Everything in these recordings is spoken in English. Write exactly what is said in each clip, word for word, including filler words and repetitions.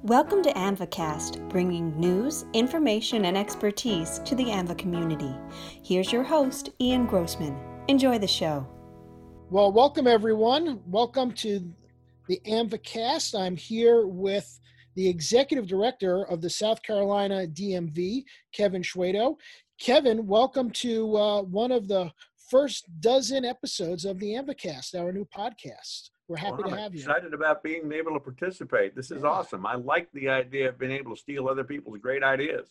Welcome to AMVAcast, bringing news, information, and expertise to the AMVA community. Here's your host, Ian Grossman. Enjoy the show. Well, welcome everyone. Welcome to the AMVAcast. I'm here with the Executive Director of the South Carolina D M V, Kevin Schwedo. Kevin, welcome to uh, one of the first dozen episodes of the AMVAcast, our new podcast. We're happy well, to have you. I'm excited about being able to participate. This is yeah. awesome. I like the idea of being able to steal other people's great ideas.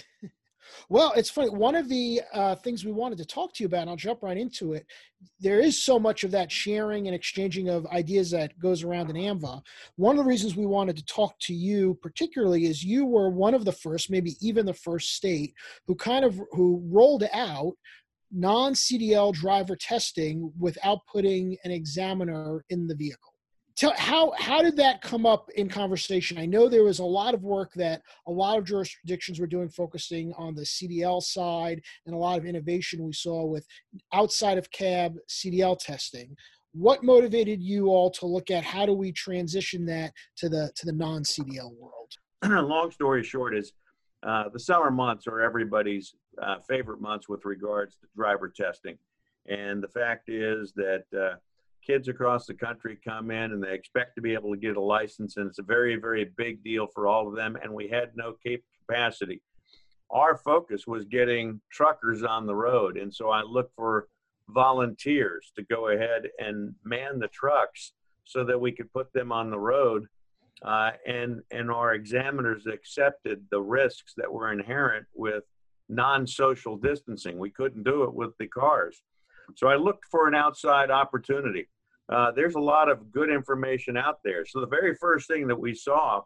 Well, it's funny. One of the uh, things we wanted to talk to you about, and I'll jump right into it, there is so much of that sharing and exchanging of ideas that goes around in AMVA. One of the reasons we wanted to talk to you particularly is you were one of the first, maybe even the first state, who kind of who rolled out non-C D L driver testing without putting an examiner in the vehicle. Tell, how how did that come up in conversation? I know there was a lot of work that a lot of jurisdictions were doing focusing on the C D L side, and a lot of innovation we saw with outside of cab C D L testing. What motivated you all to look at how do we transition that to the to the non-C D L world? Long story short is uh, the summer months are everybody's uh, favorite months with regards to driver testing. And the fact is that uh, kids across the country come in and they expect to be able to get a license, and it's a very, very big deal for all of them, and we had no capacity. Our focus was getting truckers on the road, and so I looked for volunteers to go ahead and man the trucks so that we could put them on the road, uh, and, and our examiners accepted the risks that were inherent with non-social distancing. We couldn't do it with the cars. So I looked for an outside opportunity. Uh, there's a lot of good information out there. So the very first thing that we saw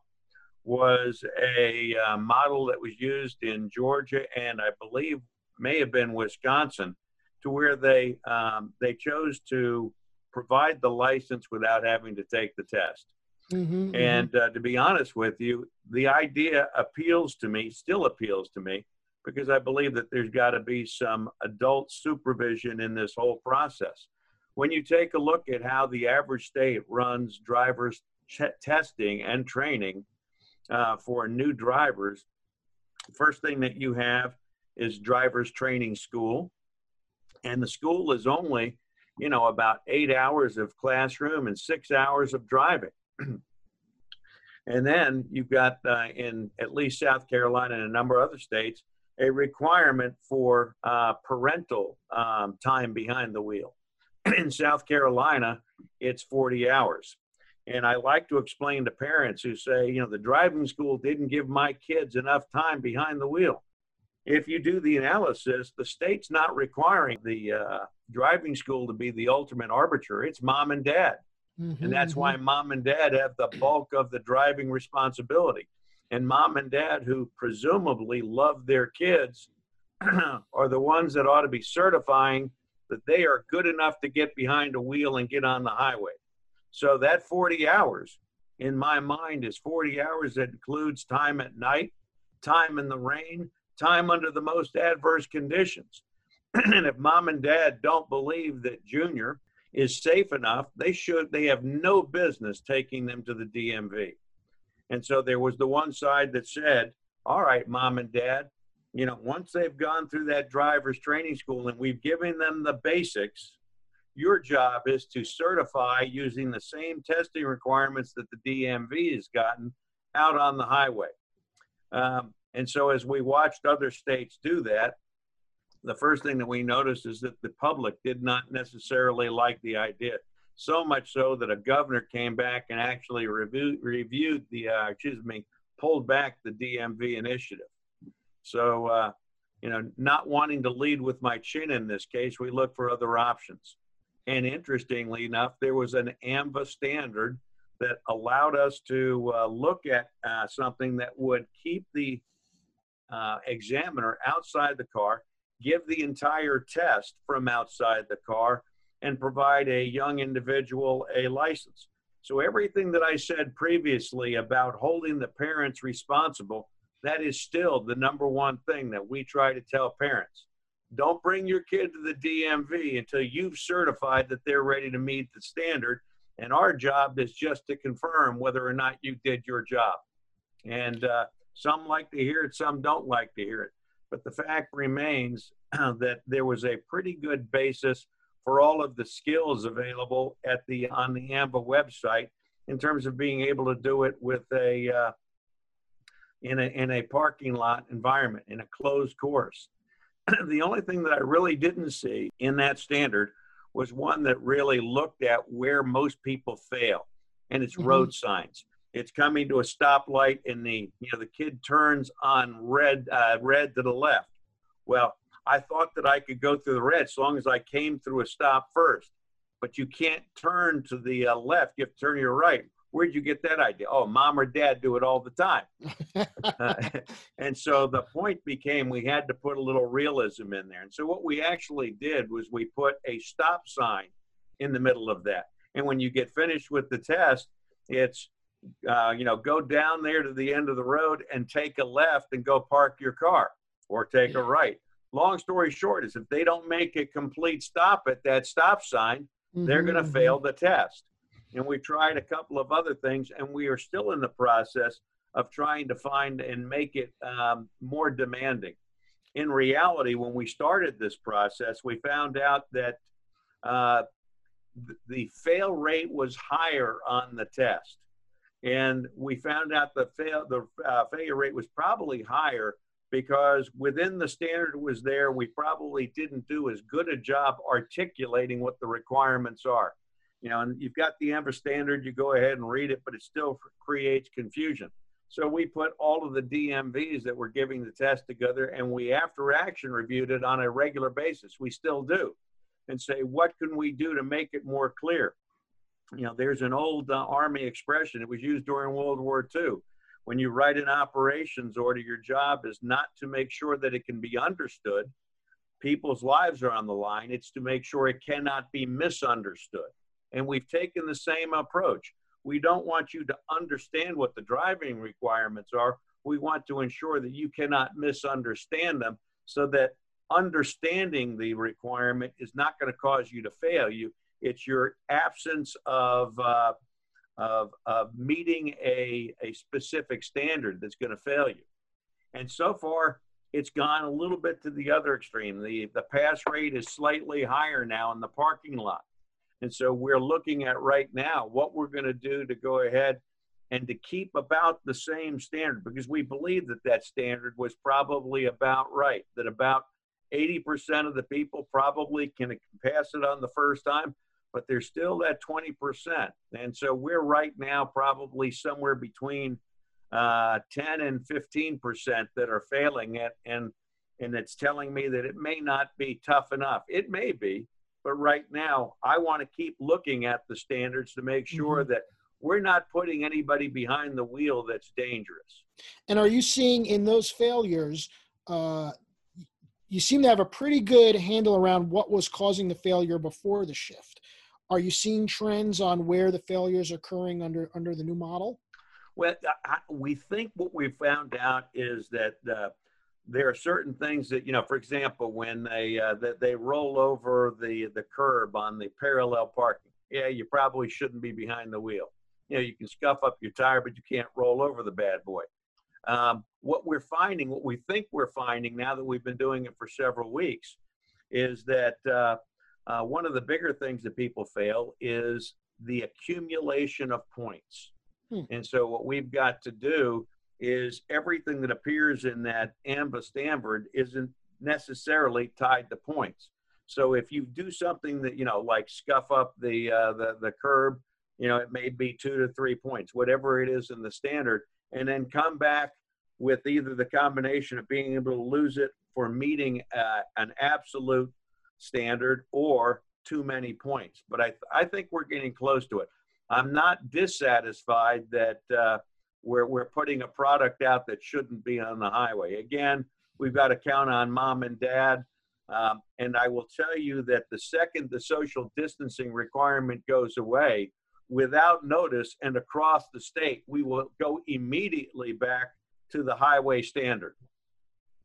was a uh, model that was used in Georgia and I believe may have been Wisconsin, to where they um, they chose to provide the license without having to take the test. Mm-hmm, and mm-hmm. Uh, to be honest with you, the idea appeals to me, still appeals to me, because I believe that there's got to be some adult supervision in this whole process. When you take a look at how the average state runs drivers ch- testing and training uh, for new drivers, the first thing that you have is drivers training school. And the school is only, you know, about eight hours of classroom and six hours of driving. And then you've got uh, in at least South Carolina and a number of other states, a requirement for uh, parental um, time behind the wheel. In South Carolina, it's forty hours. And I like to explain to parents who say, you know, the driving school didn't give my kids enough time behind the wheel. If you do the analysis, the state's not requiring the uh, driving school to be the ultimate arbiter. It's mom and dad. Mm-hmm, And that's mm-hmm. why mom and dad have the bulk of the driving responsibility. And mom and dad, who presumably love their kids, are the ones that ought to be certifying that they are good enough to get behind a wheel and get on the highway. So that forty hours, in my mind, is forty hours that includes time at night, time in the rain, time under the most adverse conditions. And if mom and dad don't believe that Junior is safe enough, they should, they have no business taking them to the D M V. And so there was the one side that said, all right, mom and dad, you know, once they've gone through that driver's training school and we've given them the basics, your job is to certify using the same testing requirements that the D M V has gotten out on the highway. Um, and so as we watched other states do that, the first thing that we noticed is that the public did not necessarily like the idea. So much so that a governor came back and actually review, reviewed the, uh, excuse me, pulled back the D M V initiative. So, uh, you know, not wanting to lead with my chin in this case, we looked for other options. And interestingly enough, there was an AMVA standard that allowed us to uh, look at uh, something that would keep the uh, examiner outside the car, give the entire test from outside the car, and provide a young individual a license. So everything that I said previously about holding the parents responsible, that is still the number one thing that we try to tell parents. Don't bring your kid to the D M V until you've certified that they're ready to meet the standard. And our job is just to confirm whether or not you did your job. And uh, some like to hear it, some don't like to hear it. But the fact remains that there was a pretty good basis for all of the skills available at the on the AAMVA website in terms of being able to do it with a uh, in a in a parking lot environment, in a closed course. The only thing that I really didn't see in that standard was one that really looked at where most people fail, and it's Mm-hmm. road signs. It's coming to a stoplight and the you know the kid turns on red uh, red to the left. Well, I thought that I could go through the red as long as I came through a stop first, but you can't turn to the uh, left. You have to turn to your right. Where'd you get that idea? Oh, mom or dad do it all the time. uh, and so the point became we had to put a little realism in there. And so what we actually did was we put a stop sign in the middle of that. And when you get finished with the test, it's, uh, you know, go down there to the end of the road and take a left and go park your car, or take a right. Long story short is if they don't make a complete stop at that stop sign, Mm-hmm. they're going to fail the test. And we tried a couple of other things, and we are still in the process of trying to find and make it um, more demanding. In reality, when we started this process, we found out that uh, th- the fail rate was higher on the test. And we found out the, fail, the uh, failure rate was probably higher because within the standard was there, we probably didn't do as good a job articulating what the requirements are. You know, and you've got the AAMVA standard, you go ahead and read it, but it still creates confusion. So we put all of the D M Vs that were giving the test together, and we after action reviewed it on a regular basis. We still do, and say, what can we do to make it more clear? You know, there's an old uh, Army expression. It was used during World War Two. When you write an operations order, your job is not to make sure that it can be understood. People's lives are on the line. It's to make sure it cannot be misunderstood. And we've taken the same approach. We don't want you to understand what the driving requirements are. We want to ensure that you cannot misunderstand them, so that understanding the requirement is not going to cause you to fail you. It's your absence of, uh, of, of meeting a, a specific standard that's going to fail you. And so far, it's gone a little bit to the other extreme. The, the pass rate is slightly higher now in the parking lot. And so we're looking at right now what we're going to do to go ahead and to keep about the same standard, because we believe that that standard was probably about right, that about eighty percent of the people probably can pass it on the first time, but there's still that twenty percent. And so we're right now probably somewhere between uh, ten and fifteen percent that are failing it. And, and it's telling me that it may not be tough enough. It may be. But right now, I want to keep looking at the standards to make sure mm-hmm. that we're not putting anybody behind the wheel that's dangerous. And are you seeing in those failures, uh, you seem to have a pretty good handle around what was causing the failure before the shift. Are you seeing trends on where the failures are occurring under, under the new model? Well, I, we think what we found out is that uh, there are certain things that, you know, for example, when they uh, that they roll over the the curb on the parallel parking, yeah, you probably shouldn't be behind the wheel. You know, you can scuff up your tire, but you can't roll over the bad boy. Um, what we're finding, what we think we're finding now that we've been doing it for several weeks, is that uh, uh, one of the bigger things that people fail is the accumulation of points. Hmm. And so what we've got to do is everything that appears in that AAMVA standard isn't necessarily tied to points. So if you do something that, you know, like scuff up the, uh, the, the curb, you know, it may be two to three points, whatever it is in the standard, and then come back with either the combination of being able to lose it for meeting uh, an absolute standard or too many points. But I, I think we're getting close to it. I'm not dissatisfied that, uh, We're, we're putting a product out that shouldn't be on the highway. Again, we've got to count on mom and dad. Um, and I will tell you that the second the social distancing requirement goes away, without notice and across the state, we will go immediately back to the highway standard.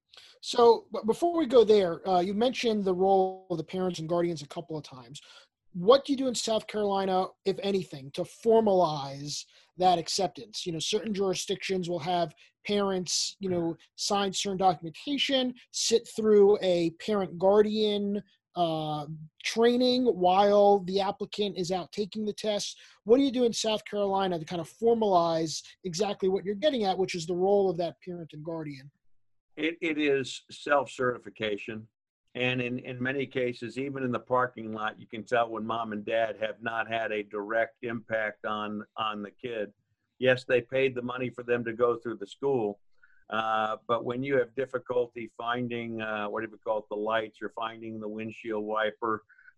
So but before we go there, uh, you mentioned the role of the parents and guardians a couple of times. what do you do in South Carolina, if anything, to formalize that acceptance? You know, certain jurisdictions will have parents, you know, sign certain documentation, sit through a parent guardian uh, training while the applicant is out taking the test. What do you do in South Carolina to kind of formalize exactly what you're getting at, which is the role of that parent and guardian? It, it is self-certification. And in, in many cases, even in the parking lot, you can tell when mom and dad have not had a direct impact on, on the kid. Yes, they paid the money for them to go through the school. Uh, but when you have difficulty finding, uh, what do we call it, the lights, or finding the windshield wiper,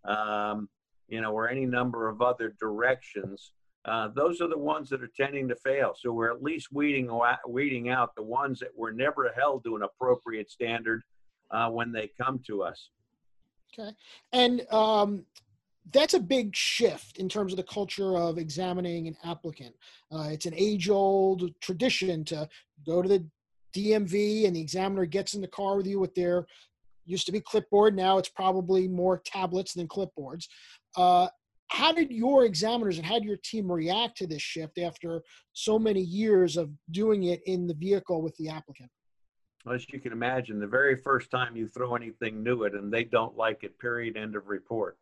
um, you know, or any number of other directions, uh, those are the ones that are tending to fail. So we're at least weeding, weeding out the ones that were never held to an appropriate standard uh, when they come to us. Okay. And um, that's a big shift in terms of the culture of examining an applicant. Uh, it's an age-old tradition to go to the D M V and the examiner gets in the car with you with their, used to be clipboard, now it's probably more tablets than clipboards. Uh, how did your examiners and how did your team react to this shift after so many years of doing it in the vehicle with the applicant? As you can imagine, the very first time you throw anything new at them, they don't like it, period, end of report.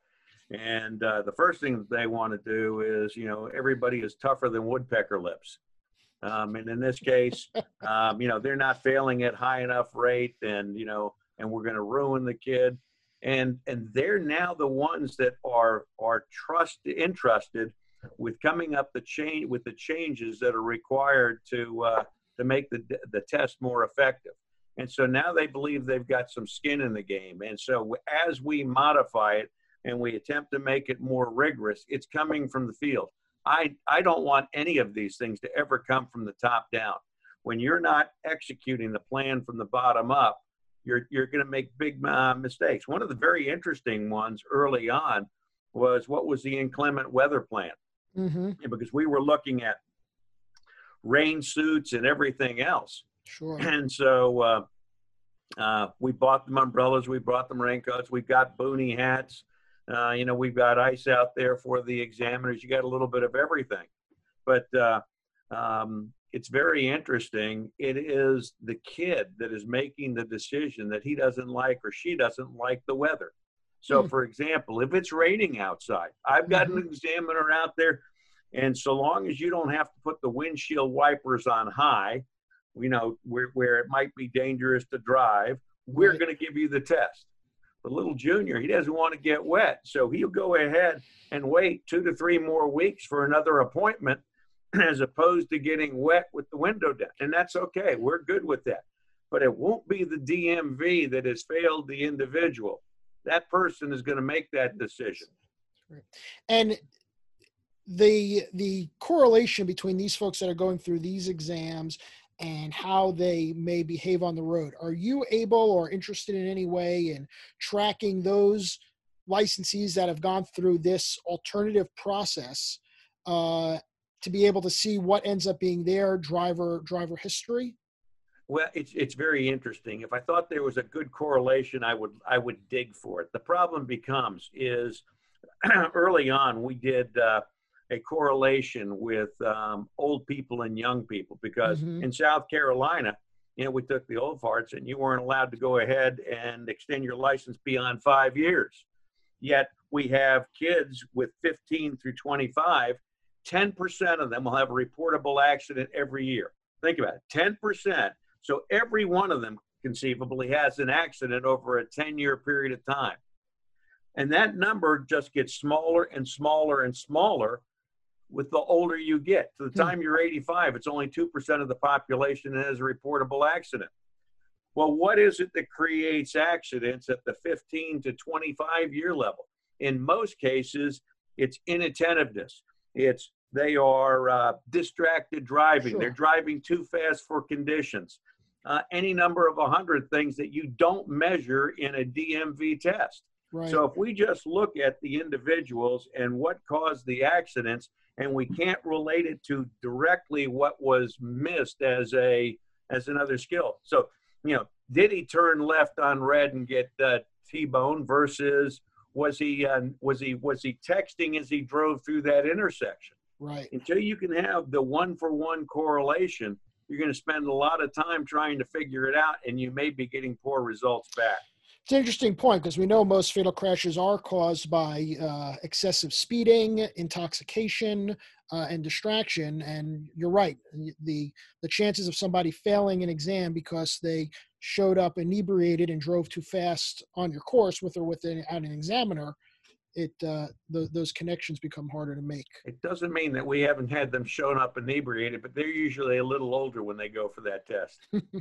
And uh, the first thing that they want to do is, you know, everybody is tougher than woodpecker lips. Um, and in this case, um, you know, they're not failing at high enough rate, and, you know, and we're going to ruin the kid. And, and they're now the ones that are, are trust, entrusted with coming up the chain with the changes that are required to, uh, to make the, the test more effective. And so now they believe they've got some skin in the game. And so as we modify it and we attempt to make it more rigorous, it's coming from the field. I, I don't want any of these things to ever come from the top down. When you're not executing the plan from the bottom up, you're, you're going to make big uh, mistakes. One of the very interesting ones early on was what was the inclement weather plan? Mm-hmm. Because we were looking at rain suits and everything else. Sure. And so uh, uh, we bought them umbrellas, we bought them raincoats, we got boonie hats. Uh, you know, we've got ice out there for the examiners. You got a little bit of everything. But uh, um, it's very interesting. It is the kid that is making the decision that he doesn't like or she doesn't like the weather. So, mm-hmm. for example, if it's raining outside, I've got mm-hmm. an examiner out there, and so long as you don't have to put the windshield wipers on high, you know, where, where it might be dangerous to drive, we're right. going to give you the test. The little junior, he doesn't want to get wet, so he'll go ahead and wait two to three more weeks for another appointment as opposed to getting wet with the window down. And that's okay. We're good with that. But it won't be the D M V that has failed the individual. That person is going to make that decision. Right. And the the correlation between these folks that are going through these exams and how they may behave on the road. Are you able or interested in any way in tracking those licensees that have gone through this alternative process uh, to be able to see what ends up being their driver driver history? Well, it's it's very interesting. If I thought there was a good correlation, I would I would dig for it. The problem becomes is early on we did uh, a correlation with um, old people and young people, because mm-hmm. in South Carolina, you know, we took the old farts and you weren't allowed to go ahead and extend your license beyond five years. Yet we have kids with fifteen through twenty-five, ten percent of them will have a reportable accident every year. Think about it, ten percent. So every one of them conceivably has an accident over a ten-year period of time. And that number just gets smaller and smaller and smaller with the older you get. To the time you're eighty-five, it's only two percent of the population that has a reportable accident. Well, what is it that creates accidents at the fifteen to twenty-five year level? In most cases, it's inattentiveness. It's they are uh, distracted driving. Sure. They're driving too fast for conditions. Uh, any number of a hundred things that you don't measure in a D M V test. Right. So if we just look at the individuals and what caused the accidents, and we can't relate it to directly what was missed as a as another skill. So, you know, did he turn left on red and get uh, T-bone versus Was he uh, was he was he texting as he drove through that intersection? Right. Until you can have the one for one correlation, you're going to spend a lot of time trying to figure it out, and you may be getting poor results back. It's an interesting point because we know most fatal crashes are caused by uh, excessive speeding, intoxication, uh, and distraction. And you're right. The the chances of somebody failing an exam because they showed up inebriated and drove too fast on your course with or without an examiner, it uh, th- those connections become harder to make. It doesn't mean that we haven't had them shown up inebriated, but they're usually a little older when they go for that test.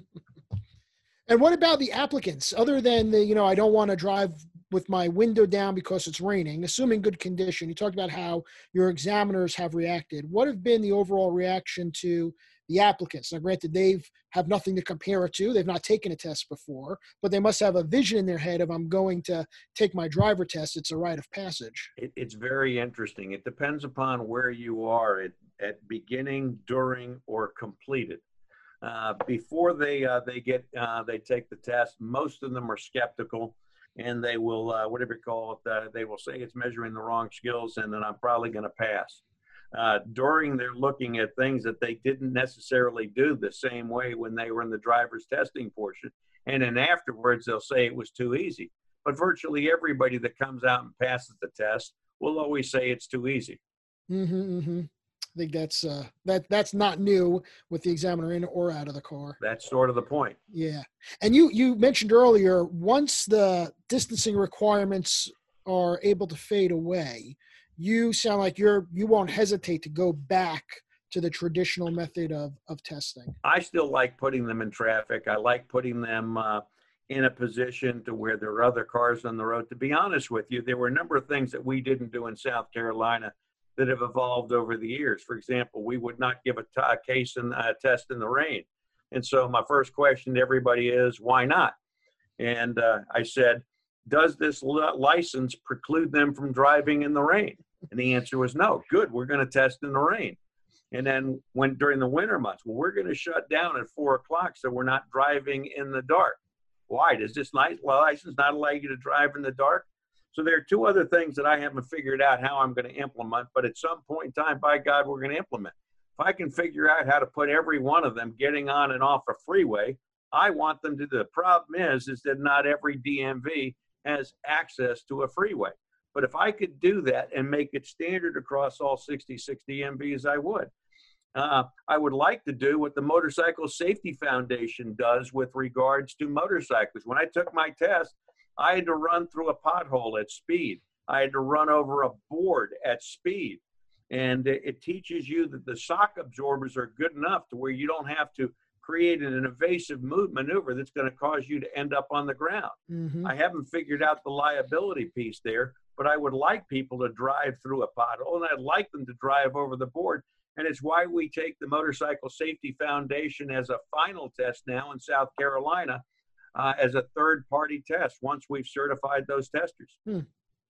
And what about the applicants? Other than the, you know, I don't want to drive with my window down because it's raining, assuming good condition. You talked about how your examiners have reacted. What have been the overall reaction to the applicants? Now, granted, they've have nothing to compare it to. They've not taken a test before, but they must have a vision in their head of, I'm going to take my driver test. It's a rite of passage. It, it's very interesting. It depends upon where you are at, at beginning, during, or completed. Uh, before they uh, they get uh, they take the test, most of them are skeptical, and they will uh, whatever you call it. Uh, they will say it's measuring the wrong skills, and then I'm probably going to pass. Uh, during they're looking at things that they didn't necessarily do the same way when they were in the driver's testing portion, and then afterwards they'll say it was too easy. But virtually everybody that comes out and passes the test will always say it's too easy. Mm-hmm, mm-hmm. I think that's uh, that that's not new with the examiner in or out of the car. That's sort of the point. Yeah. And you you mentioned earlier, once the distancing requirements are able to fade away, you sound like you're you won't hesitate to go back to the traditional method of of testing. I still like putting them in traffic. I like putting them uh, in a position to where there are other cars on the road. To be honest with you, there were a number of things that we didn't do in South Carolina that have evolved over the years. For example, we would not give a, t- a case and a test in the rain. And so my first question to everybody is, why not? And uh, I said, does this li- license preclude them from driving in the rain? And the answer was no. Good, we're going to test in the rain. And then when during the winter months, well, we're going to shut down at four o'clock so we're not driving in the dark. Why? Does this license not allow you to drive in the dark? So there are two other things that I haven't figured out how I'm going to implement, but at some point in time, by God, we're going to implement. If I can figure out how to put every one of them getting on and off a freeway, I want them to do. The problem is, is that not every D M V has access to a freeway. But if I could do that and make it standard across all sixty-six D M Vs, I would. Uh, I would like to do what the Motorcycle Safety Foundation does with regards to motorcycles. When I took my test, I had to run through a pothole at speed. I had to run over a board at speed. And it, it teaches you that the shock absorbers are good enough to where you don't have to create an evasive move maneuver that's going to cause you to end up on the ground. Mm-hmm. I haven't figured out the liability piece there, but I would like people to drive through a pothole, and I'd like them to drive over the board. And it's why we take the Motorcycle Safety Foundation as a final test now in South Carolina, Uh, as a third-party test once we've certified those testers. Hmm.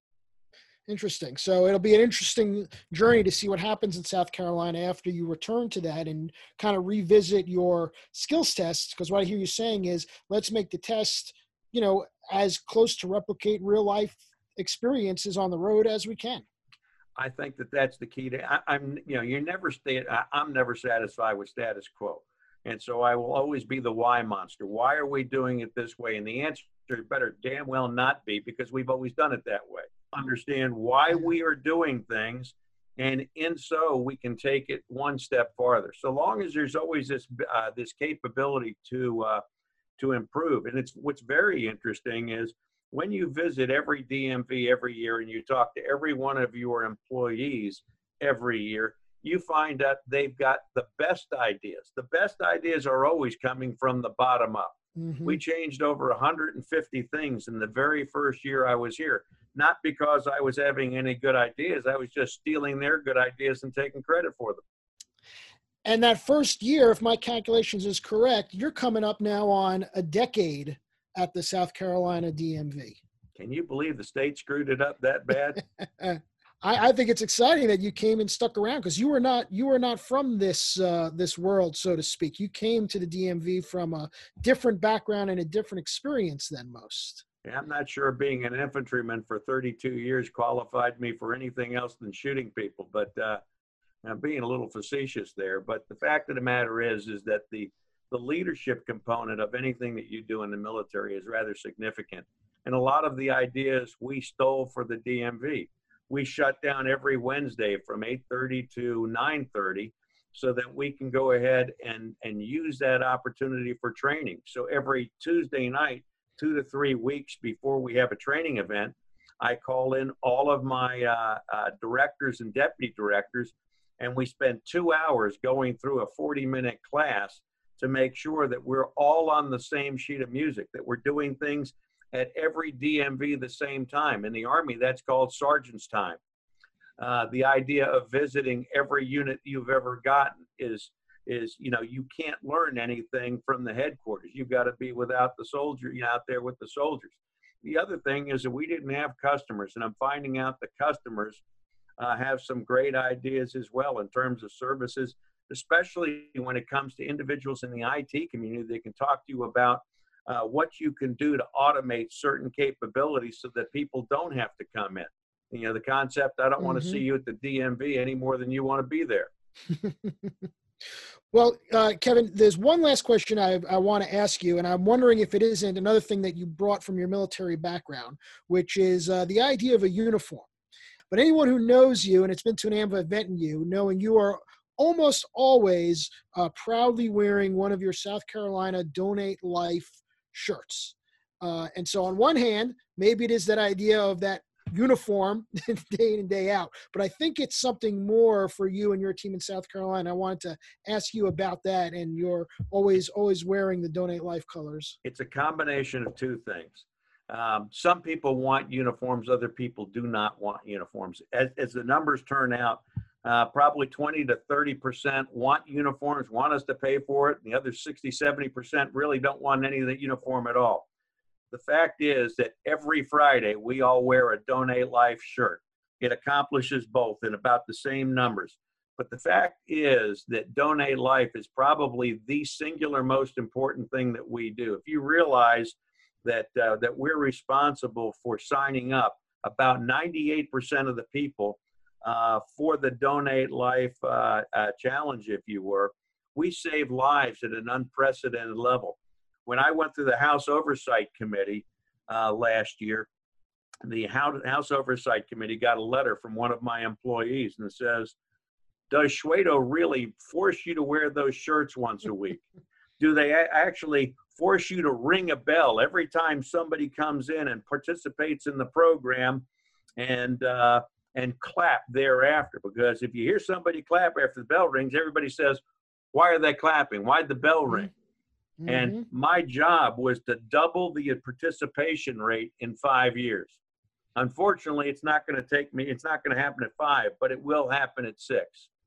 Interesting. So it'll be an interesting journey to see what happens in South Carolina after you return to that and kind of revisit your skills tests. Because what I hear you saying is, let's make the test, you know, as close to replicate real life experiences on the road as we can. I think that that's the key to. I, I'm, you know, you're never stay. I, I'm never satisfied with status quo. And so I will always be the why monster. Why are we doing it this way? And the answer better damn well not be, because we've always done it that way. Understand why we are doing things, and in so we can take it one step farther. So long as there's always this uh, this capability to uh, to improve. And it's what's very interesting is when you visit every D M V every year and you talk to every one of your employees every year, you find out they've got the best ideas. The best ideas are always coming from the bottom up. Mm-hmm. We changed over one hundred fifty things in the very first year I was here, not because I was having any good ideas. I was just stealing their good ideas and taking credit for them. And that first year, if my calculations is correct, you're coming up now on a decade at the South Carolina D M V. Can you believe the state screwed it up that bad? I, I think it's exciting that you came and stuck around, because you were not you were not from this uh, this world, so to speak. You came to the D M V from a different background and a different experience than most. Yeah, I'm not sure being an infantryman for thirty-two years qualified me for anything else than shooting people, but uh, I'm being a little facetious there. But the fact of the matter is, is that the the leadership component of anything that you do in the military is rather significant. And a lot of the ideas we stole for the D M V. We shut down every Wednesday from eight thirty to nine thirty so that we can go ahead and, and use that opportunity for training. So every Tuesday night, two to three weeks before we have a training event, I call in all of my uh, uh, directors and deputy directors, and we spend two hours going through a forty minute class to make sure that we're all on the same sheet of music, that we're doing things at every D M V the same time. In the Army, that's called sergeant's time. Uh, the idea of visiting every unit you've ever gotten is, is, you know, you can't learn anything from the headquarters. You've got to be without the soldier, you know, out there with the soldiers. The other thing is that we didn't have customers, and I'm finding out the customers uh, have some great ideas as well in terms of services, especially when it comes to individuals in the I T community. They can talk to you about Uh, what you can do to automate certain capabilities so that people don't have to come in. You know, the concept, I don't mm-hmm. want to see you at the D M V any more than you want to be there. Well, uh, Kevin, there's one last question I, I want to ask you, and I'm wondering if it isn't another thing that you brought from your military background, which is uh, the idea of a uniform. But anyone who knows you, and it's been to an AMVA event in you, knowing you are almost always uh, proudly wearing one of your South Carolina Donate Life shirts. Uh, and so on one hand, maybe it is that idea of that uniform day in and day out, but I think it's something more for you and your team in South Carolina. I wanted to ask you about that, and you're always, always wearing the Donate Life colors. It's a combination of two things. Um, some people want uniforms, other people do not want uniforms. As, as the numbers turn out, Uh, probably twenty to thirty percent want uniforms, want us to pay for it. And the other sixty, seventy percent really don't want any of the uniform at all. The fact is that every Friday we all wear a Donate Life shirt. It accomplishes both in about the same numbers. But the fact is that Donate Life is probably the singular most important thing that we do. If you realize that, uh, that we're responsible for signing up about ninety-eight percent of the people Uh, for the Donate Life uh, uh, challenge, if you were, we save lives at an unprecedented level. When I went through the House Oversight Committee uh, last year, the House Oversight Committee got a letter from one of my employees, and it says, does Shwedo really force you to wear those shirts once a week? Do they a- actually force you to ring a bell every time somebody comes in and participates in the program, and uh, and clap thereafter? Because if you hear somebody clap after the bell rings, everybody says, why are they clapping? Why'd the bell ring? Mm-hmm. And my job was to double the participation rate in five years. Unfortunately, it's not going to take me, it's not going to happen at five, but it will happen at six.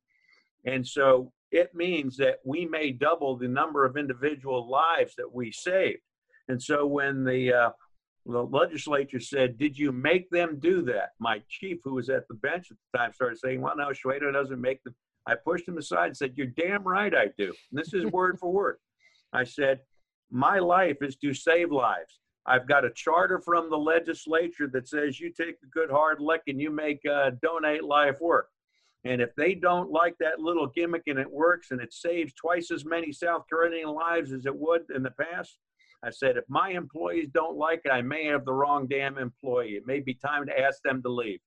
And so it means that we may double the number of individual lives that we saved. And so when the uh, the legislature said, did you make them do that? My chief, who was at the bench at the time, started saying, well, no, Shwedo doesn't make them. I pushed him aside and said, you're damn right I do. And this is word for word. I said, my life is to save lives. I've got a charter from the legislature that says you take a good hard lick and you make uh, Donate Life work. And if they don't like that little gimmick and it works and it saves twice as many South Carolinian lives as it would in the past, I said, if my employees don't like it, I may have the wrong damn employee. It may be time to ask them to leave.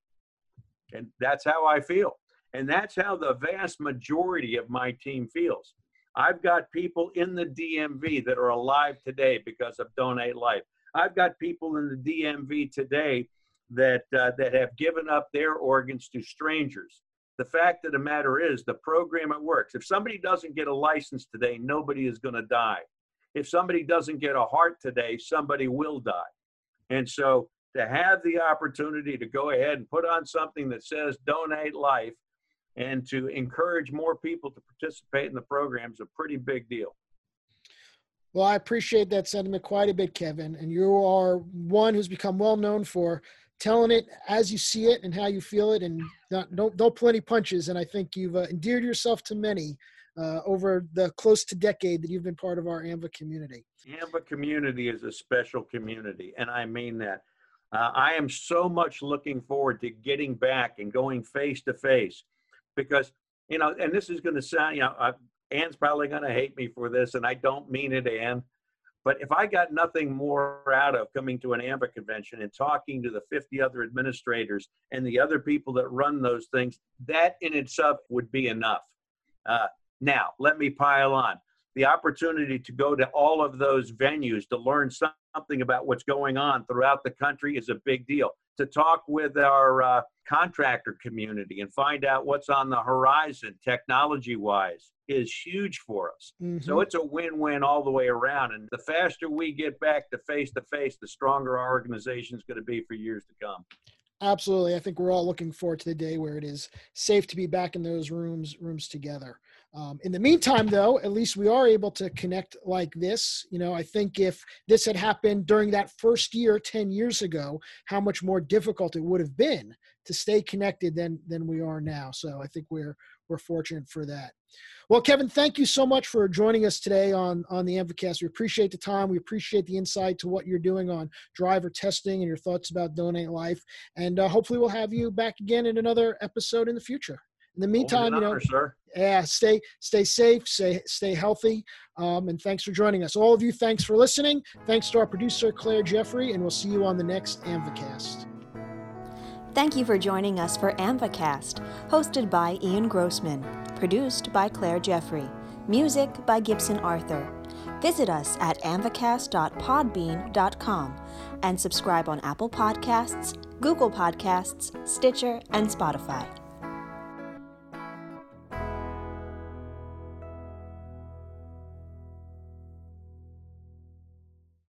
And that's how I feel. And that's how the vast majority of my team feels. I've got people in the D M V that are alive today because of Donate Life. I've got people in the D M V today that, uh, that have given up their organs to strangers. The fact of the matter is the program, it works. If somebody doesn't get a license today, nobody is going to die. If somebody doesn't get a heart today, somebody will die. And so to have the opportunity to go ahead and put on something that says Donate Life and to encourage more people to participate in the program is a pretty big deal. Well, I appreciate that sentiment quite a bit, Kevin. And you are one who's become well known for telling it as you see it and how you feel it, and Not, don't don't pull any punches, and I think you've uh, endeared yourself to many uh, over the close to decade that you've been part of our AMVA community. AMVA community is a special community, and I mean that. Uh, I am so much looking forward to getting back and going face to face, because, you know, and this is going to sound, you know, uh, Ann's probably going to hate me for this, and I don't mean it, Ann. But if I got nothing more out of coming to an AMVA convention and talking to the fifty other administrators and the other people that run those things, that in itself would be enough. Uh, now, let me pile on. The opportunity to go to all of those venues to learn something about what's going on throughout the country is a big deal. To talk with our uh, contractor community and find out what's on the horizon technology-wise is huge for us. Mm-hmm. So it's a win-win all the way around. And the faster we get back to face-to-face, the stronger our organization is going to be for years to come. Absolutely. I think we're all looking forward to the day where it is safe to be back in those rooms, rooms together. Um, in the meantime, though, at least we are able to connect like this. You know, I think if this had happened during that first year, ten years ago, how much more difficult it would have been to stay connected than, than we are now. So I think we're, we're fortunate for that. Well, Kevin, thank you so much for joining us today on, on the AMVAcast. We appreciate the time. We appreciate the insight to what you're doing on driver testing and your thoughts about Donate Life. And uh, hopefully we'll have you back again in another episode in the future. In the meantime, you know, honor, sir. yeah, stay, stay safe, stay, stay healthy. Um, and thanks for joining us. All of you, thanks for listening. Thanks to our producer, Claire Jeffrey, and we'll see you on the next AMVAcast. Thank you for joining us for AMVAcast, hosted by Ian Grossman, produced by Claire Jeffrey, music by Gibson Arthur. Visit us at amvacast dot podbean dot com and subscribe on Apple Podcasts, Google Podcasts, Stitcher, and Spotify.